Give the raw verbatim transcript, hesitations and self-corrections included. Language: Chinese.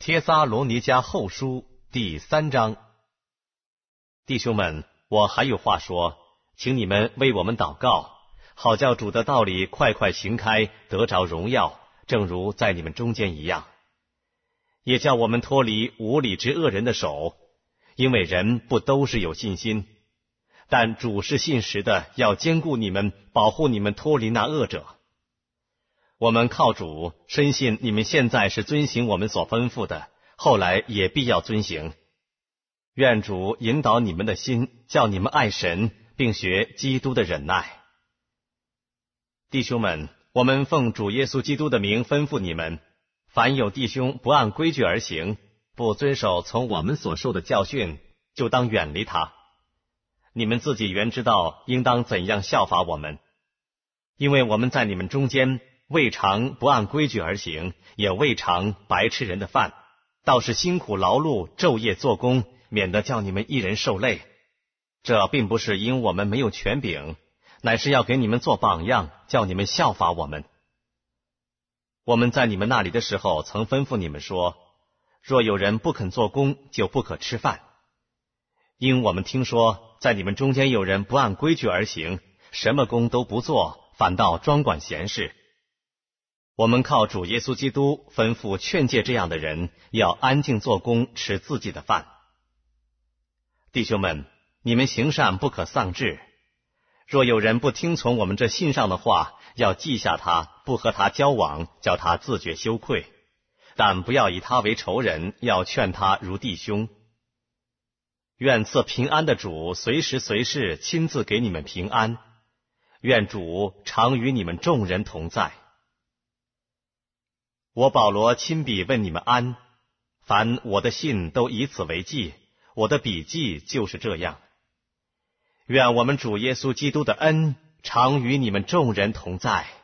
帖撒罗尼迦后书第三章。弟兄们，我还有话说，请你们为我们祷告，好叫主的道理快快行开，得着荣耀，正如在你们中间一样。也叫我们脱离无理之恶人的手，因为人不都是有信心，但主是信实的，要坚固你们，保护你们脱离那恶者。我们靠主，深信你们现在是遵行我们所吩咐的，后来也必要遵行。愿主引导你们的心，叫你们爱神，并学基督的忍耐。弟兄们，我们奉主耶稣基督的名吩咐你们，凡有弟兄不按规矩而行，不遵守从我们所受的教训，就当远离他。你们自己原知道应当怎样效法我们，因为我们在你们中间未尝不按规矩而行，也未尝白吃人的饭，倒是辛苦劳碌，昼夜做工，免得叫你们一人受累。这并不是因我们没有权柄，乃是要给你们做榜样，叫你们效法我们。我们在你们那里的时候，曾吩咐你们说，若有人不肯做工，就不可吃饭。因我们听说，在你们中间有人不按规矩而行，什么工都不做，反倒专管闲事。我们靠主耶稣基督吩咐劝诫这样的人，要安静做工，吃自己的饭。弟兄们，你们行善不可丧志。若有人不听从我们这信上的话，要记下他，不和他交往，叫他自觉羞愧。但不要以他为仇人，要劝他如弟兄。愿赐平安的主随时随事亲自给你们平安。愿主常与你们众人同在。我保罗亲笔问你们安，凡我的信都以此为记，我的笔记就是这样。愿我们主耶稣基督的恩常与你们众人同在。